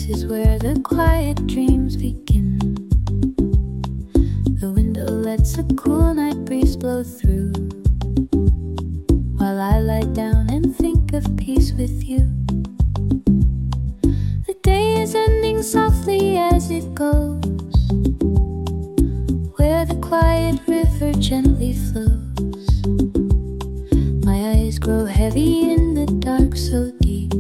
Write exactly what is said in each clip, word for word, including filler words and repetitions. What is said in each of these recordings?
is where the quiet dreams begin. The window lets a cool night breeze blow through, while I lie down and think of peace with you. The day is ending softly as it goes, where the quiet river gently flows. My eyes grow heavy in the dark so deep,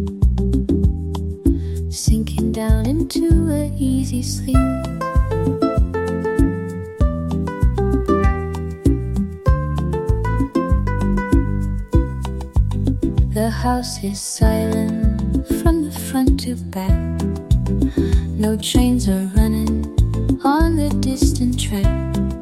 sinking down into an easy sleep. The house is silent from the front to back. No trains are running on the distant track.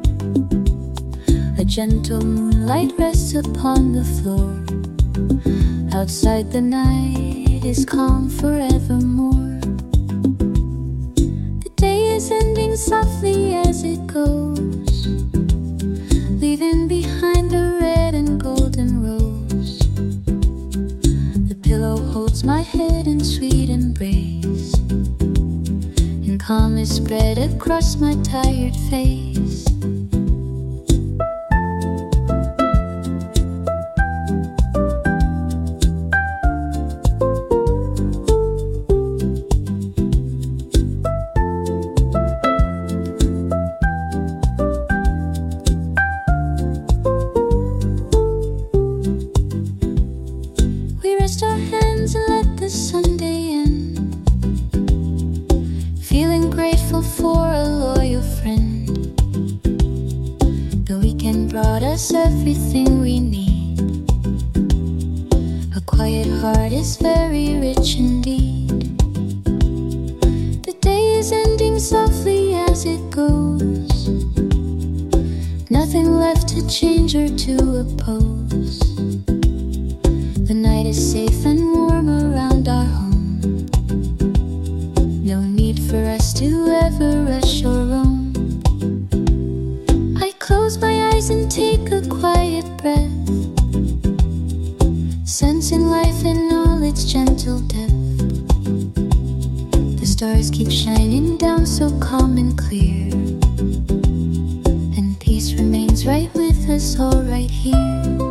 A gentle moonlight rests upon the floor. Outside the night is calm forevermore. The day is ending softly as it goes, leaving behind the red and golden rose. The pillow holds my head in sweet embrace, and calm is spread across my tired face. Rest our hands and let the Sunday end, feeling grateful for a loyal friend. The weekend brought us everything we need. A quiet heart is very rich indeed. The day is ending softly as it goes, nothing left to change or to oppose. The night is safe and warm around our home. No need for us to ever rush or roam. I close my eyes and take a quiet breath, sensing life in all its gentle depth. The stars keep shining down so calm and clear, and peace remains right with us all right here.